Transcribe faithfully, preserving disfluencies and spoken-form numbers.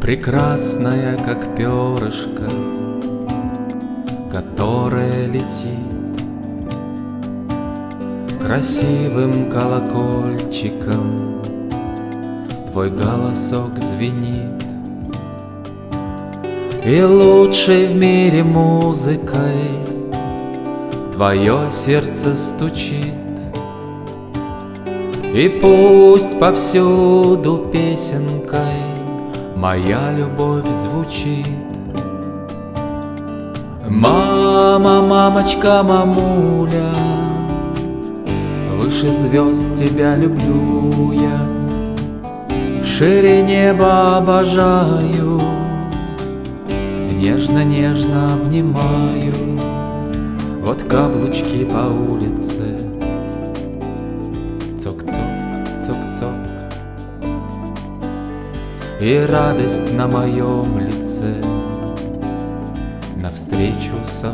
Прекрасная, как перышко, которое летит красивым колокольчиком, твой голосок звенит, и лучшей в мире музыкой твое сердце стучит. И пусть повсюду песенкой моя любовь звучит. Мама, мамочка, мамуля, выше звезд тебя люблю я, шире неба обожаю, нежно-нежно обнимаю. Вот каблучки по улице, цок-цок, цок-цок, и радость на моем лице навстречу со